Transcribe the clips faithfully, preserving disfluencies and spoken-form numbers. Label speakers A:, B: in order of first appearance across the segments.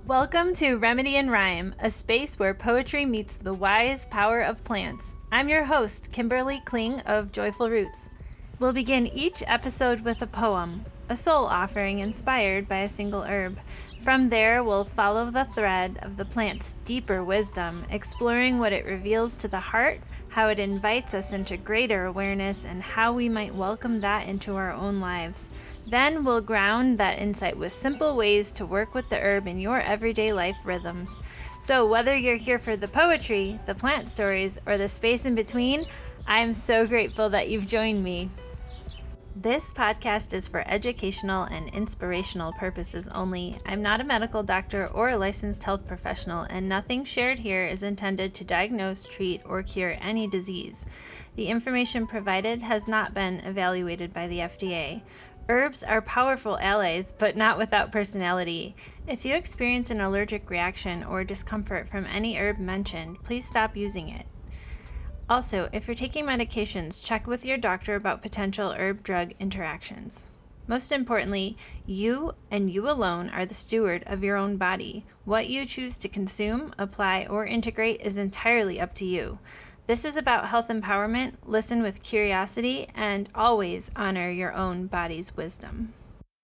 A: Welcome to Remedy and Rhyme, a space where poetry meets the wise power of plants. I'm your host, Kimberly Kling of Joyful Roots. We'll begin each episode with a poem, a soul offering inspired by a single herb. From there, we'll follow the thread of the plant's deeper wisdom, exploring what it reveals to the heart, how it invites us into greater awareness, and how we might welcome that into our own lives. Then we'll ground that insight with simple ways to work with the herb in your everyday life rhythms. So whether you're here for the poetry, the plant stories, or the space in between, I'm so grateful that you've joined me. This podcast is for educational and inspirational purposes only. I'm not a medical doctor or a licensed health professional, and nothing shared here is intended to diagnose, treat, or cure any disease. The information provided has not been evaluated by the F D A. Herbs are powerful allies, but not without personality. If you experience an allergic reaction or discomfort from any herb mentioned, please stop using it. Also, if you're taking medications, check with your doctor about potential herb-drug interactions. Most importantly, you and you alone are the steward of your own body. What you choose to consume, apply, or integrate is entirely up to you. This is about health empowerment. Listen with curiosity and always honor your own body's wisdom.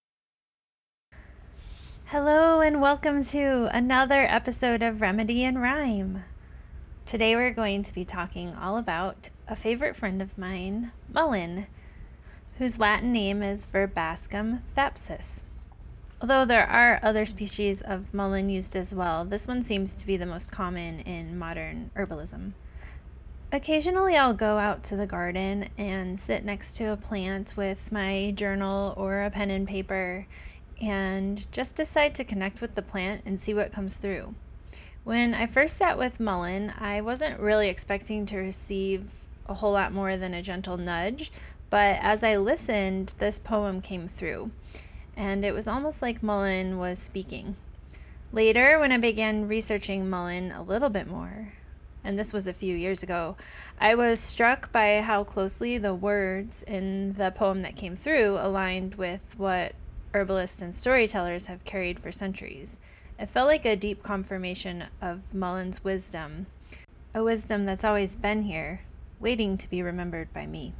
A: Hello and welcome to another episode of Remedy and Rhyme. Today we're going to be talking all about a favorite friend of mine, mullein, whose Latin name is Verbascum thapsus. Although there are other species of mullein used as well, this one seems to be the most common in modern herbalism. Occasionally I'll go out to the garden and sit next to a plant with my journal or a pen and paper and just decide to connect with the plant and see what comes through. When I first sat with mullein, I wasn't really expecting to receive a whole lot more than a gentle nudge, but as I listened, this poem came through, and it was almost like mullein was speaking. Later, when I began researching mullein a little bit more, and this was a few years ago, I was struck by how closely the words in the poem that came through aligned with what herbalists and storytellers have carried for centuries. It felt like a deep confirmation of mullein's wisdom, a wisdom that's always been here, waiting to be remembered by me.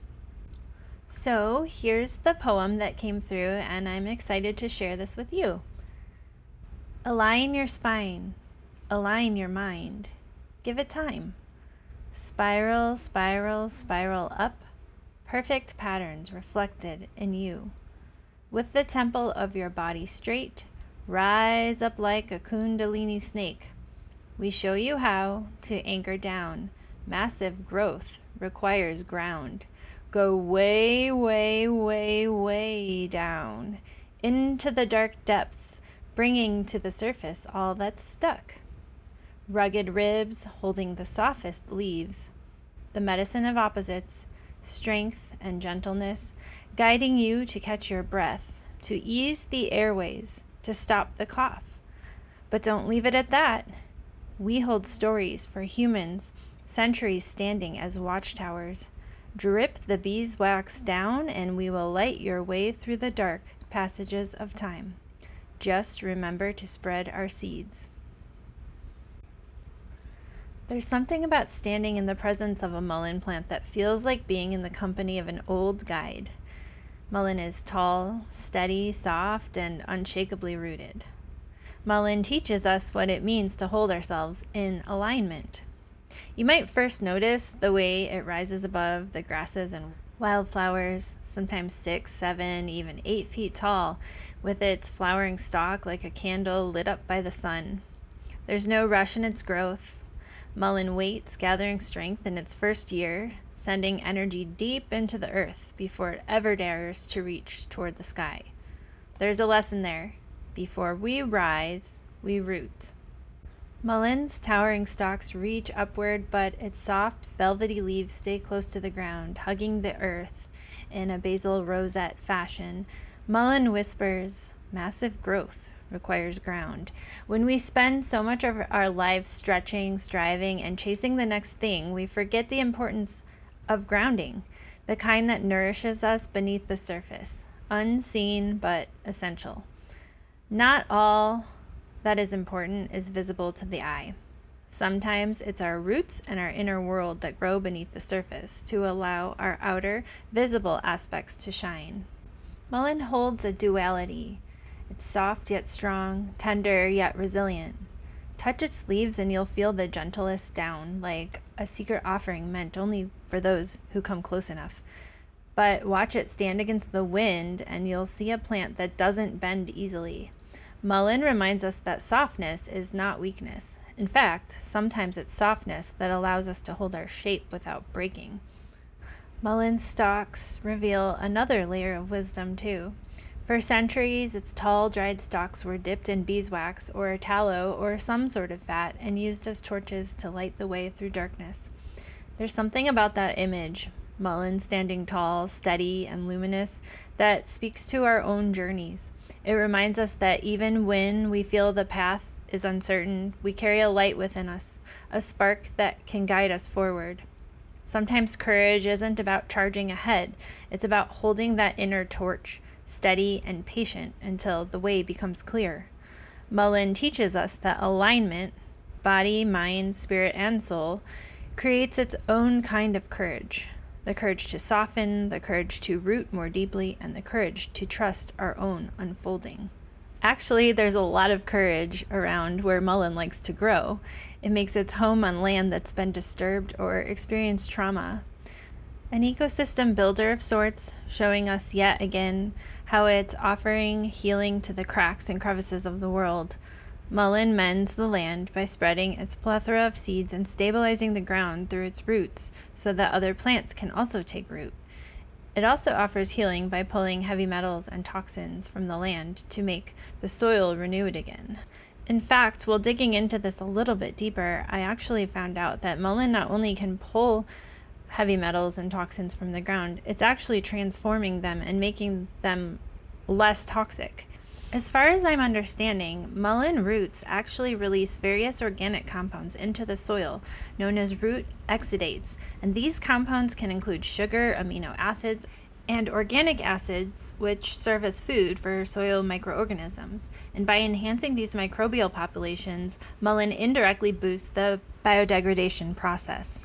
A: So here's the poem that came through, and I'm excited to share this with you. Align your spine, align your mind, give it time. Spiral, spiral, spiral up, perfect patterns reflected in you. With the temple of your body straight, rise up like a kundalini snake. We show you how to anchor down. Massive growth requires ground. Go way, way, way, way down into the dark depths, bringing to the surface all that's stuck. Rugged ribs holding the softest leaves. The medicine of opposites, strength and gentleness, guiding you to catch your breath, to ease the airways, to stop the cough. But don't leave it at that. We hold stories for humans, centuries standing as watchtowers. Drip the beeswax down and we will light your way through the dark passages of time. Just remember to spread our seeds. There's something about standing in the presence of a mullein plant that feels like being in the company of an old guide. Mullein is tall, steady, soft, and unshakably rooted. Mullein teaches us what it means to hold ourselves in alignment. You might first notice the way it rises above the grasses and wildflowers, sometimes six, seven, even eight feet tall, with its flowering stalk like a candle lit up by the sun. There's no rush in its growth. Mullein waits, gathering strength in its first year, sending energy deep into the earth before it ever dares to reach toward the sky. There's a lesson there. Before we rise, we root. Mullein's towering stalks reach upward, but its soft, velvety leaves stay close to the ground, hugging the earth in a basal rosette fashion. Mullein whispers, massive growth requires ground. When we spend so much of our lives stretching, striving, and chasing the next thing, we forget the importance of grounding, the kind that nourishes us beneath the surface, unseen but essential. Not all that is important is visible to the eye. Sometimes it's our roots and our inner world that grow beneath the surface to allow our outer, visible aspects to shine. Mullein holds a duality. It's soft yet strong, tender yet resilient. Touch its leaves and you'll feel the gentlest down, like a secret offering meant only for those who come close enough. But watch it stand against the wind and you'll see a plant that doesn't bend easily. Mullein reminds us that softness is not weakness. In fact, sometimes it's softness that allows us to hold our shape without breaking. Mullein's stalks reveal another layer of wisdom too. For centuries, its tall, dried stalks were dipped in beeswax or tallow or some sort of fat and used as torches to light the way through darkness. There's something about that image, mullein standing tall, steady, and luminous, that speaks to our own journeys. It reminds us that even when we feel the path is uncertain, we carry a light within us, a spark that can guide us forward. Sometimes courage isn't about charging ahead, it's about holding that inner torch, steady and patient until the way becomes clear. Mullein teaches us that alignment, body, mind, spirit, and soul, creates its own kind of courage. The courage to soften, the courage to root more deeply, and the courage to trust our own unfolding. Actually, there's a lot of courage around where mullein likes to grow. It makes its home on land that's been disturbed or experienced trauma. An ecosystem builder of sorts, showing us yet again how it's offering healing to the cracks and crevices of the world. Mullein mends the land by spreading its plethora of seeds and stabilizing the ground through its roots so that other plants can also take root. It also offers healing by pulling heavy metals and toxins from the land to make the soil renewed again. In fact, while digging into this a little bit deeper, I actually found out that mullein not only can pull heavy metals and toxins from the ground, it's actually transforming them and making them less toxic. As far as I'm understanding, mullein roots actually release various organic compounds into the soil, known as root exudates, and these compounds can include sugar, amino acids, and organic acids, which serve as food for soil microorganisms. And by enhancing these microbial populations, mullein indirectly boosts the biodegradation process.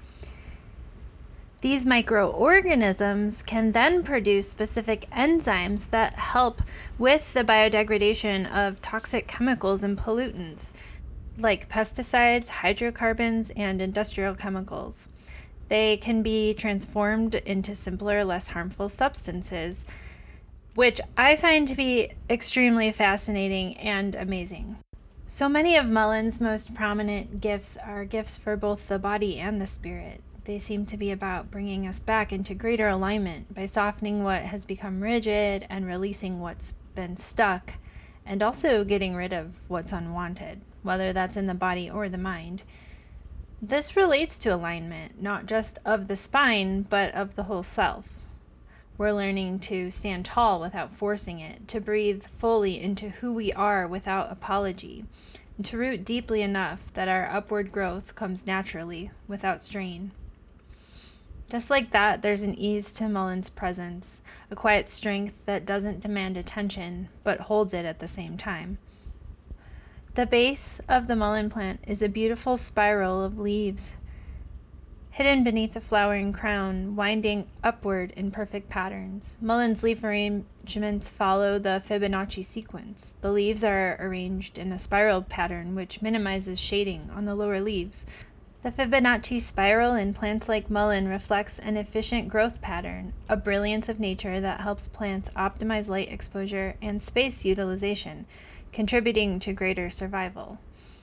A: These microorganisms can then produce specific enzymes that help with the biodegradation of toxic chemicals and pollutants, like pesticides, hydrocarbons, and industrial chemicals. They can be transformed into simpler, less harmful substances, which I find to be extremely fascinating and amazing. So many of mullein's most prominent gifts are gifts for both the body and the spirit. They seem to be about bringing us back into greater alignment by softening what has become rigid and releasing what's been stuck, and also getting rid of what's unwanted, whether that's in the body or the mind. This relates to alignment, not just of the spine, but of the whole self. We're learning to stand tall without forcing it, to breathe fully into who we are without apology, and to root deeply enough that our upward growth comes naturally, without strain. Just like that, there's an ease to mullein's presence, a quiet strength that doesn't demand attention, but holds it at the same time. The base of the mullein plant is a beautiful spiral of leaves, hidden beneath the flowering crown, winding upward in perfect patterns. Mullein's leaf arrangements follow the Fibonacci sequence. The leaves are arranged in a spiral pattern which minimizes shading on the lower leaves. The Fibonacci spiral in plants like mullein reflects an efficient growth pattern, a brilliance of nature that helps plants optimize light exposure and space utilization, contributing to greater survival.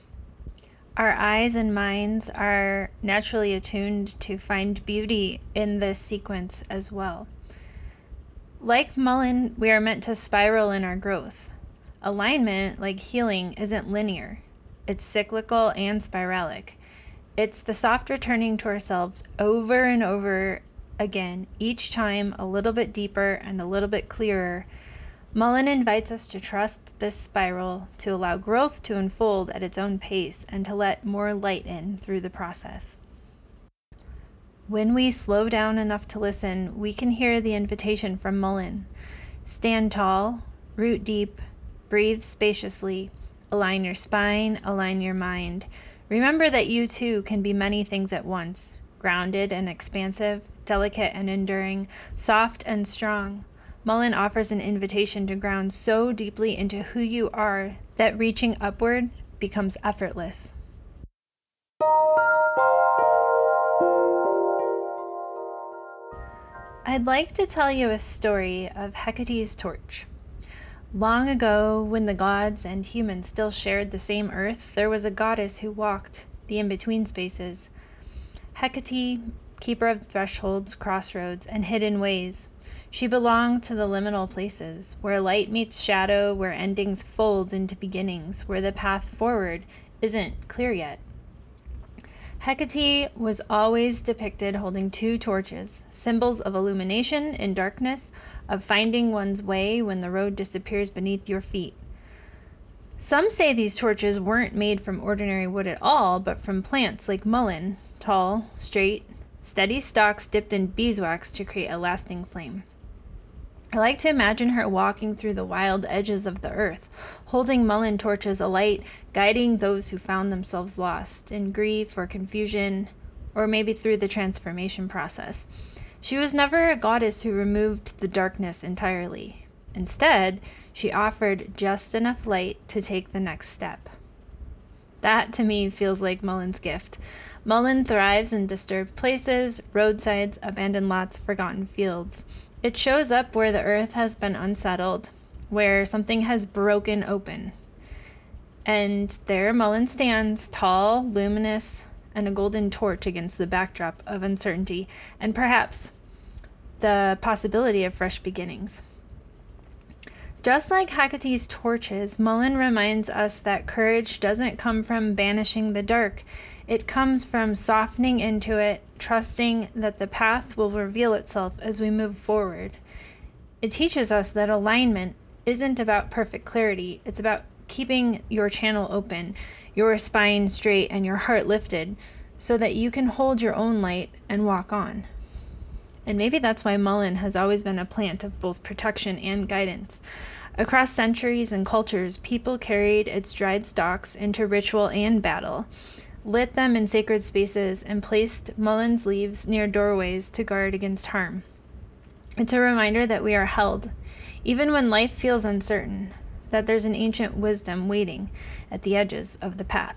A: Our eyes and minds are naturally attuned to find beauty in this sequence as well. Like mullein, we are meant to spiral in our growth. Alignment, like healing, isn't linear. It's cyclical and spiralic. It's the soft returning to ourselves over and over again, each time a little bit deeper and a little bit clearer. Mullein invites us to trust this spiral, to allow growth to unfold at its own pace, and to let more light in through the process. When we slow down enough to listen, we can hear the invitation from mullein. Stand tall, root deep, breathe spaciously, align your spine, align your mind. Remember that you too can be many things at once, grounded and expansive, delicate and enduring, soft and strong. Mullein offers an invitation to ground so deeply into who you are that reaching upward becomes effortless. I'd like to tell you a story of Hecate's torch. Long ago, when the gods and humans still shared the same earth, there was a goddess who walked the in-between spaces. Hecate, keeper of thresholds, crossroads, and hidden ways. She belonged to the liminal places, where light meets shadow, where endings fold into beginnings, where the path forward isn't clear yet. Hecate was always depicted holding two torches, symbols of illumination in darkness, of finding one's way when the road disappears beneath your feet. Some say these torches weren't made from ordinary wood at all, but from plants like mullein, tall, straight, steady stalks dipped in beeswax to create a lasting flame. I like to imagine her walking through the wild edges of the earth, holding mullein torches alight, guiding those who found themselves lost in grief or confusion, or maybe through the transformation process. She was never a goddess who removed the darkness entirely. Instead, she offered just enough light to take the next step. That, to me, feels like Mullein's gift. Mullein thrives in disturbed places, roadsides, abandoned lots, forgotten fields. It shows up where the earth has been unsettled, where something has broken open. And there mullein stands, tall, luminous, and a golden torch against the backdrop of uncertainty, and perhaps the possibility of fresh beginnings. Just like Hecate's torches, mullein reminds us that courage doesn't come from banishing the dark. It comes from softening into it, trusting that the path will reveal itself as we move forward. It teaches us that alignment isn't about perfect clarity. It's about keeping your channel open, your spine straight, and your heart lifted so that you can hold your own light and walk on. And maybe that's why mullein has always been a plant of both protection and guidance. Across centuries and cultures, people carried its dried stalks into ritual and battle, lit them in sacred spaces, and placed mullein's leaves near doorways to guard against harm. It's a reminder that we are held, even when life feels uncertain, that there's an ancient wisdom waiting at the edges of the path.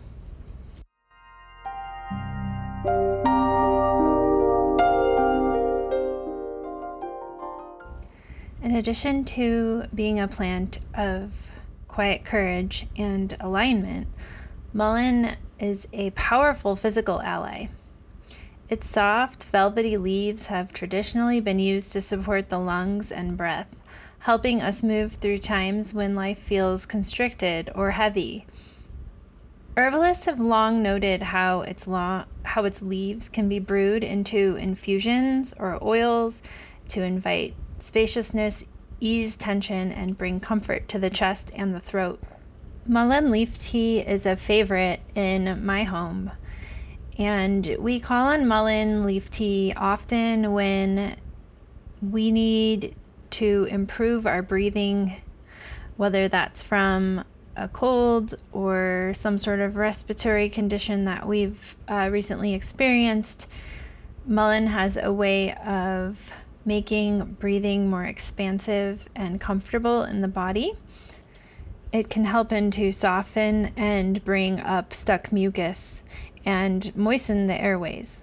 A: In addition to being a plant of quiet courage and alignment, mullein is a powerful physical ally. Its soft, velvety leaves have traditionally been used to support the lungs and breath, helping us move through times when life feels constricted or heavy. Herbalists have long noted how its, lo- how its leaves can be brewed into infusions or oils to invite spaciousness, ease tension, and bring comfort to the chest and the throat. Mullein leaf tea is a favorite in my home, and we call on mullein leaf tea often when we need to improve our breathing, whether that's from a cold or some sort of respiratory condition that we've uh, recently experienced. Mullein has a way of making breathing more expansive and comfortable in the body. It can help in to soften and bring up stuck mucus and moisten the airways.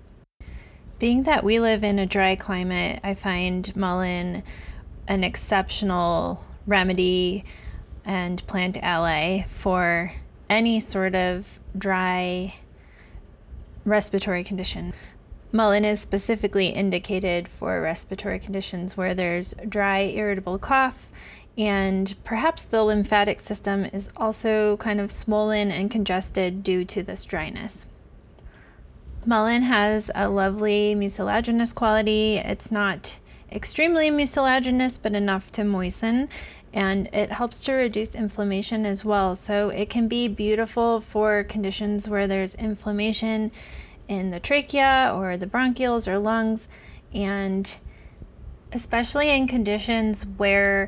A: Being that we live in a dry climate, I find mullein an exceptional remedy and plant ally for any sort of dry respiratory condition. Mullein is specifically indicated for respiratory conditions where there's dry, irritable cough, and perhaps the lymphatic system is also kind of swollen and congested due to this dryness. Mullein has a lovely mucilaginous quality. It's not extremely mucilaginous, but enough to moisten, and it helps to reduce inflammation as well. So it can be beautiful for conditions where there's inflammation in the trachea or the bronchioles or lungs, and especially in conditions where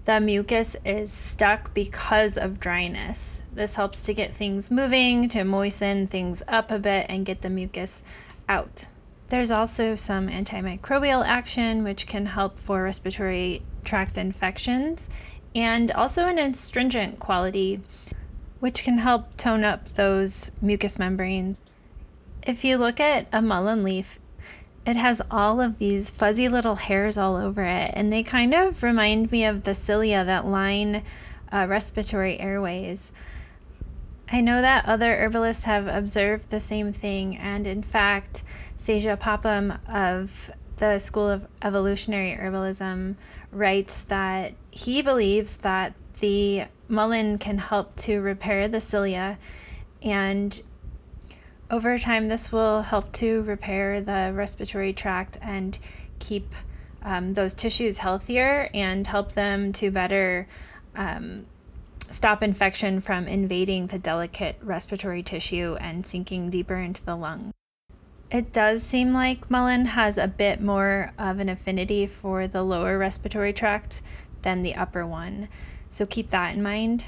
A: the mucus is stuck because of dryness. This helps to get things moving, to moisten things up a bit and get the mucus out. There's also some antimicrobial action, which can help for respiratory tract infections, and also an astringent quality, which can help tone up those mucous membranes. If you look at a mullein leaf, it has all of these fuzzy little hairs all over it, and they kind of remind me of the cilia that line uh, respiratory airways. I know that other herbalists have observed the same thing, and in fact, Seja Popham of the School of Evolutionary Herbalism writes that he believes that the mullein can help to repair the cilia, and over time this will help to repair the respiratory tract and keep um, those tissues healthier and help them to better um, stop infection from invading the delicate respiratory tissue and sinking deeper into the lung. It does seem like mullein has a bit more of an affinity for the lower respiratory tract than the upper one, so keep that in mind.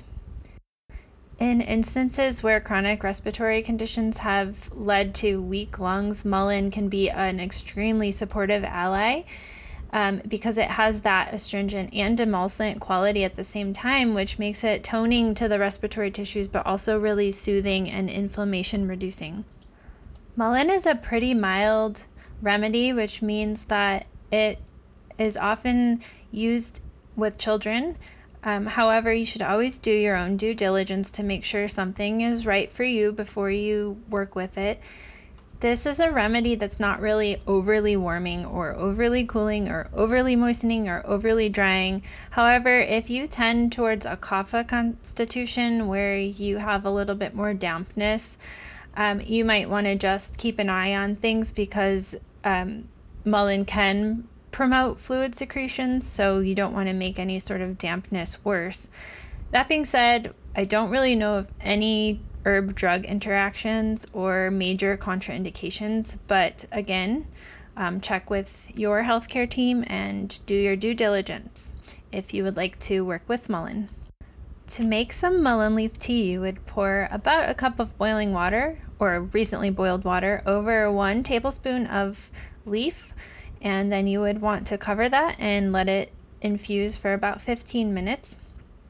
A: In instances where chronic respiratory conditions have led to weak lungs, mullein can be an extremely supportive ally um, because it has that astringent and emulsant quality at the same time, which makes it toning to the respiratory tissues, but also really soothing and inflammation reducing. Mullein is a pretty mild remedy, which means that it is often used with children. Um, however, you should always do your own due diligence to make sure something is right for you before you work with it. This is a remedy that's not really overly warming or overly cooling or overly moistening or overly drying. However, if you tend towards a kapha constitution where you have a little bit more dampness, um, you might want to just keep an eye on things because um, mullein can promote fluid secretion, so you don't want to make any sort of dampness worse. That being said, I don't really know of any herb drug interactions or major contraindications, but again, um, check with your healthcare team and do your due diligence if you would like to work with mullein. To make some mullein leaf tea, you would pour about a cup of boiling water or recently boiled water over one tablespoon of leaf, and then you would want to cover that and let it infuse for about fifteen minutes.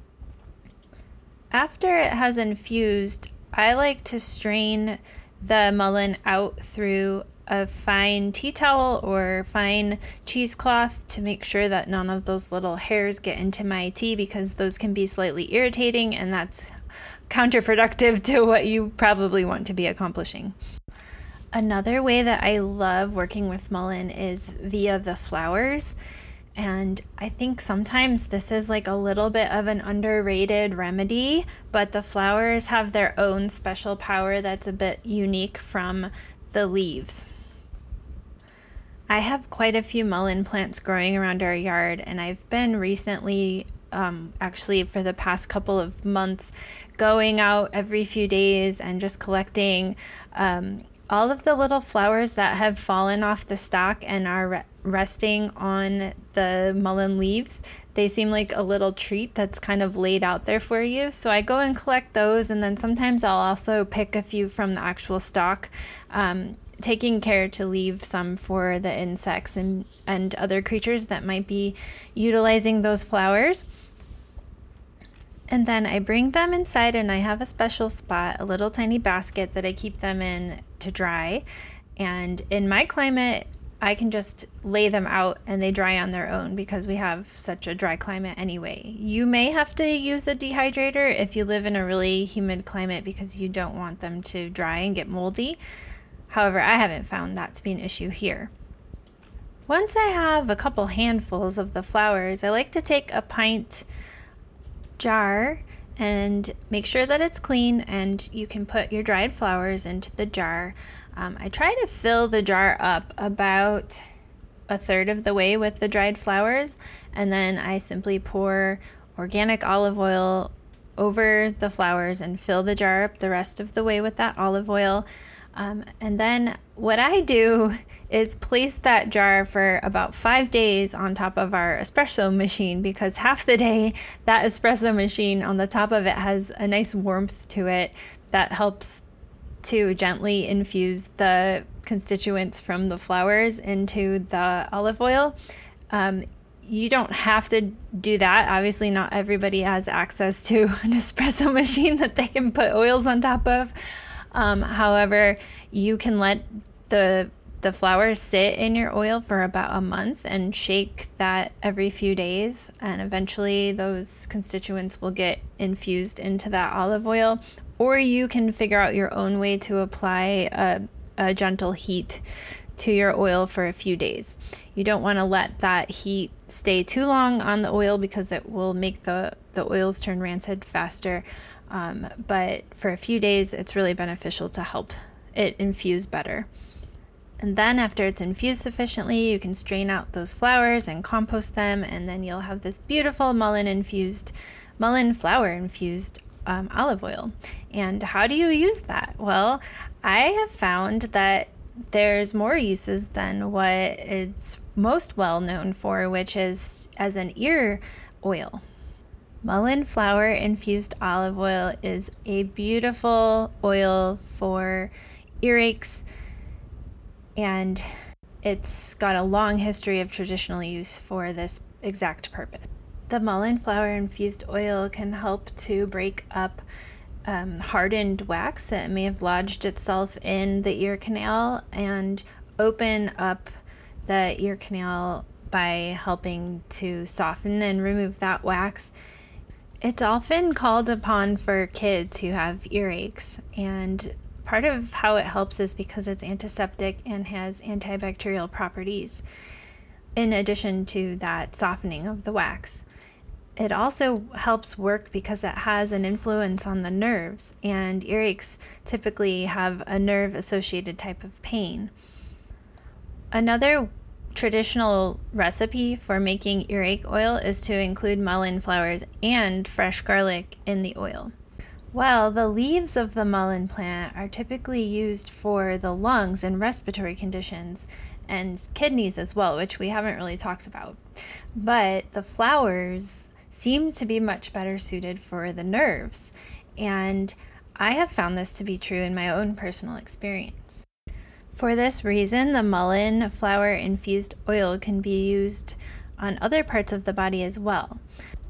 A: After it has infused, I like to strain the mullein out through a fine tea towel or fine cheesecloth to make sure that none of those little hairs get into my tea, because those can be slightly irritating and that's counterproductive to what you probably want to be accomplishing. Another way that I love working with mullein is via the flowers, and I think sometimes this is like a little bit of an underrated remedy, but the flowers have their own special power that's a bit unique from the leaves. I have quite a few mullein plants growing around our yard, and I've been recently Um, actually for the past couple of months going out every few days and just collecting um, all of the little flowers that have fallen off the stalk and are re- resting on the mullein leaves. They seem like a little treat that's kind of laid out there for you. So I go and collect those, and then sometimes I'll also pick a few from the actual stalk, um, taking care to leave some for the insects and, and other creatures that might be utilizing those flowers. And then I bring them inside, and I have a special spot, a little tiny basket that I keep them in to dry. And in my climate, I can just lay them out and they dry on their own because we have such a dry climate anyway. You may have to use a dehydrator if you live in a really humid climate because you don't want them to dry and get moldy. However, I haven't found that to be an issue here. Once I have a couple handfuls of the flowers, I like to take a pint jar and make sure that it's clean, and you can put your dried flowers into the jar. Um, I try to fill the jar up about a third of the way with the dried flowers, and then I simply pour organic olive oil over the flowers and fill the jar up the rest of the way with that olive oil. Um, and then what I do is place that jar for about five days on top of our espresso machine, because half the day that espresso machine on the top of it has a nice warmth to it that helps to gently infuse the constituents from the flowers into the olive oil. Um, you don't have to do that. Obviously, not everybody has access to an espresso machine that they can put oils on top of. Um, however, you can let the the flowers sit in your oil for about a month and shake that every few days, and eventually those constituents will get infused into that olive oil. Or you can figure out your own way to apply a, a gentle heat to your oil for a few days. You don't want to let that heat stay too long on the oil because it will make the, the oils turn rancid faster. Um, but for a few days, it's really beneficial to help it infuse better. And then after it's infused sufficiently, you can strain out those flowers and compost them, and then you'll have this beautiful mullein infused, mullein flower infused um, olive oil. And how do you use that? Well, I have found that there's more uses than what it's most well known for, which is as an ear oil. Mullein flower infused olive oil is a beautiful oil for earaches, and it's got a long history of traditional use for this exact purpose. The mullein flower infused oil can help to break up um, hardened wax that may have lodged itself in the ear canal and open up the ear canal by helping to soften and remove that wax. It's often called upon for kids who have earaches, and part of how it helps is because it's antiseptic and has antibacterial properties, in addition to that softening of the wax. It also helps work because it has an influence on the nerves, and earaches typically have a nerve-associated type of pain. Another traditional recipe for making earache oil is to include mullein flowers and fresh garlic in the oil. Well, the leaves of the mullein plant are typically used for the lungs and respiratory conditions, and kidneys as well, which we haven't really talked about. But the flowers seem to be much better suited for the nerves, and I have found this to be true in my own personal experience. For this reason, the mullein flower infused oil can be used on other parts of the body as well.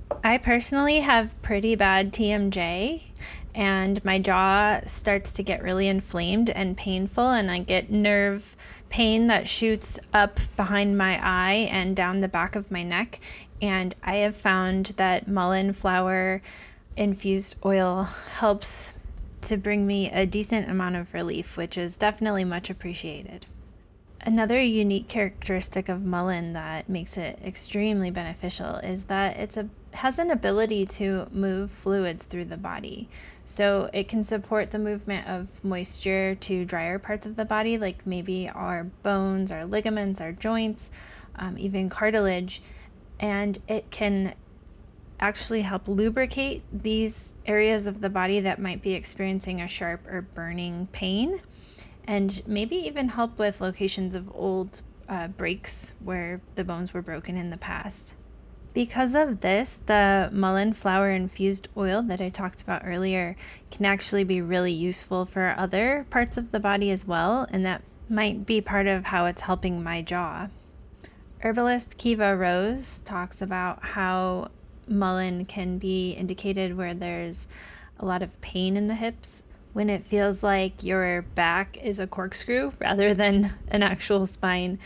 A: I personally have pretty bad T M J, and my jaw starts to get really inflamed and painful, and I get nerve pain that shoots up behind my eye and down the back of my neck. And I have found that mullein flower infused oil helps to bring me a decent amount of relief, which is definitely much appreciated. Another unique characteristic of mullein that makes it extremely beneficial is that it's a has an ability to move fluids through the body. So it can support the movement of moisture to drier parts of the body, like maybe our bones, our ligaments, our joints, um, even cartilage. And it can actually help lubricate these areas of the body that might be experiencing a sharp or burning pain, and maybe even help with locations of old uh, breaks where the bones were broken in the past. Because of this, the mullein flower infused oil that I talked about earlier can actually be really useful for other parts of the body as well, and that might be part of how it's helping my jaw. Herbalist Kiva Rose talks about how mullein can be indicated where there's a lot of pain in the hips, when it feels like your back is a corkscrew rather than an actual spine.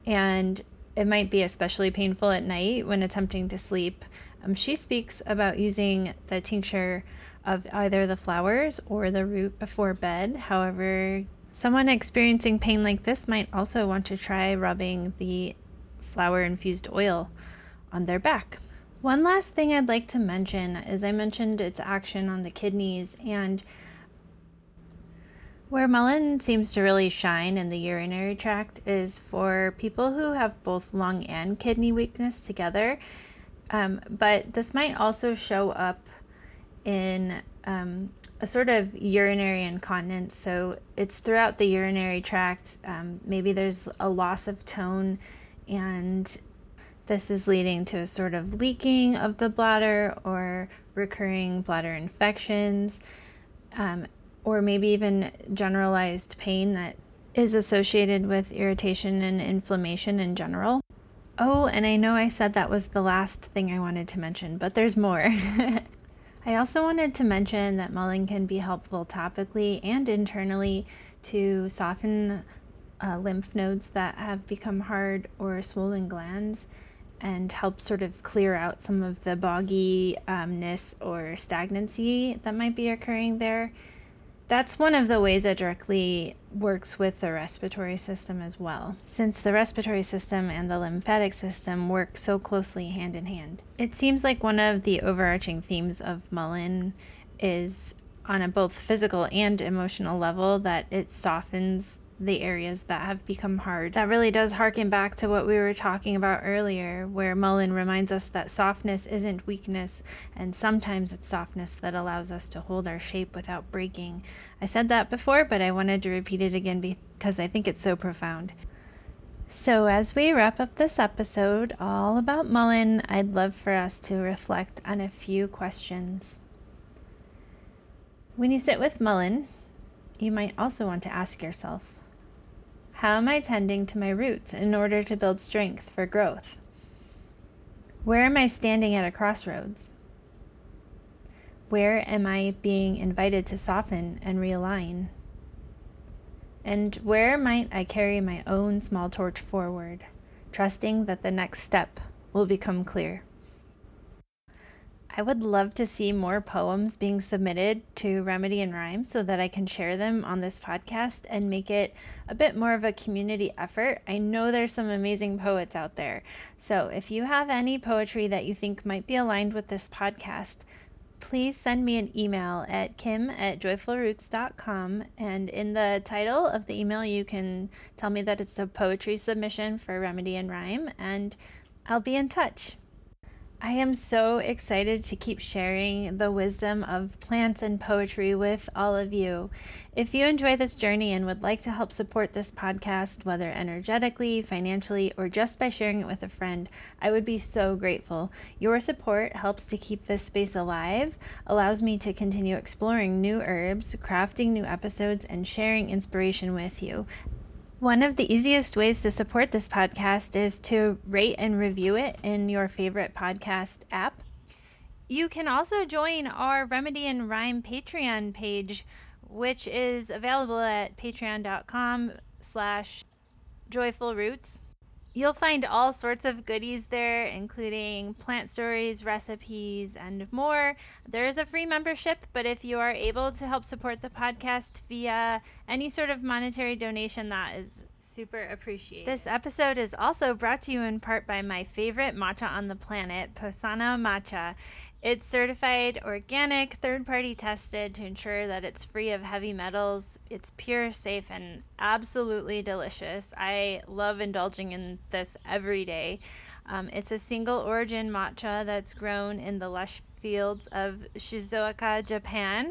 A: And it might be especially painful at night when attempting to sleep. Um, she speaks about using the tincture of either the flowers or the root before bed. However, someone experiencing pain like this might also want to try rubbing the flower-infused oil on their back. One last thing I'd like to mention is I mentioned its action on the kidneys, and where mullein seems to really shine in the urinary tract is for people who have both lung and kidney weakness together. Um, but this might also show up in um, a sort of urinary incontinence. So it's throughout the urinary tract. Um, maybe there's a loss of tone, and this is leading to a sort of leaking of the bladder or recurring bladder infections, um, or maybe even generalized pain that is associated with irritation and inflammation in general. Oh, and I know I said that was the last thing I wanted to mention, but there's more. I also wanted to mention that mullein can be helpful topically and internally to soften uh, lymph nodes that have become hard or swollen glands and help sort of clear out some of the bogginess or stagnancy that might be occurring there. That's one of the ways it directly works with the respiratory system as well, since the respiratory system and the lymphatic system work so closely hand in hand. It seems like one of the overarching themes of mullein is, on a both physical and emotional level, that it softens the areas that have become hard. That really does harken back to what we were talking about earlier, where mullein reminds us that softness isn't weakness, and sometimes it's softness that allows us to hold our shape without breaking. I said that before, but I wanted to repeat it again because I think it's so profound. So as we wrap up this episode all about mullein, I'd love for us to reflect on a few questions. When you sit with mullein, you might also want to ask yourself, how am I tending to my roots in order to build strength for growth? Where am I standing at a crossroads? Where am I being invited to soften and realign? And where might I carry my own small torch forward, trusting that the next step will become clear? I would love to see more poems being submitted to Remedy and Rhyme so that I can share them on this podcast and make it a bit more of a community effort. I know there's some amazing poets out there. So if you have any poetry that you think might be aligned with this podcast, please send me an email at kim at joyful roots dot com. And in the title of the email, you can tell me that it's a poetry submission for Remedy and Rhyme, and I'll be in touch. I am so excited to keep sharing the wisdom of plants and poetry with all of you. If you enjoy this journey and would like to help support this podcast, whether energetically, financially, or just by sharing it with a friend, I would be so grateful. Your support helps to keep this space alive, allows me to continue exploring new herbs, crafting new episodes, and sharing inspiration with you. One of the easiest ways to support this podcast is to rate and review it in your favorite podcast app. You can also join our Remedy and Rhyme Patreon page, which is available at patreon.com slash joyful roots. You'll find all sorts of goodies there, including plant stories, recipes, and more. There is a free membership, but if you are able to help support the podcast via any sort of monetary donation, that is super appreciated. This episode is also brought to you in part by my favorite matcha on the planet, Posana Matcha. It's certified organic, third-party tested to ensure that it's free of heavy metals. It's pure, safe, and absolutely delicious. I love indulging in this every day. Um, it's a single origin matcha that's grown in the lush fields of Shizuoka, Japan.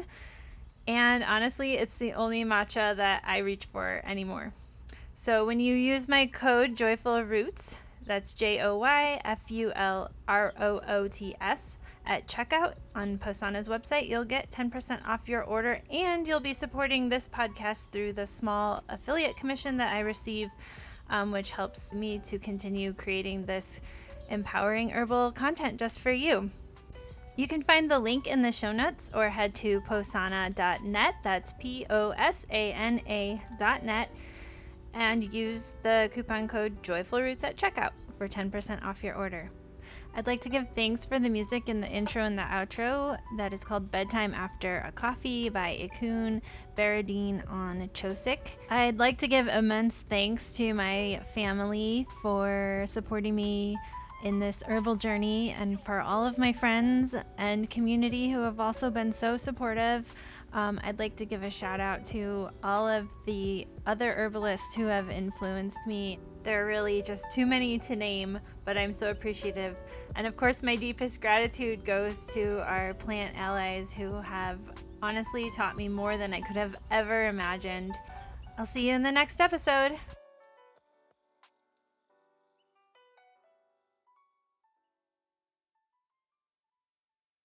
A: And honestly, it's the only matcha that I reach for anymore. So when you use my code JOYFULROOTS, that's J O Y F U L R O O T S, at checkout on Posana's website, you'll get ten percent off your order, and you'll be supporting this podcast through the small affiliate commission that I receive, um, which helps me to continue creating this empowering herbal content just for you. You can find the link in the show notes or head to posana dot net, that's P O S A N A dot net, and use the coupon code JOYFULROOTS at checkout for ten percent off your order. I'd like to give thanks for the music in the intro and the outro that is called Bedtime After a Coffee by Ikun Baradine on Chosik. I'd like to give immense thanks to my family for supporting me in this herbal journey, and for all of my friends and community who have also been so supportive. Um, I'd like to give a shout out to all of the other herbalists who have influenced me. There are really just too many to name, but I'm so appreciative. And of course, my deepest gratitude goes to our plant allies who have honestly taught me more than I could have ever imagined. I'll see you in the next episode.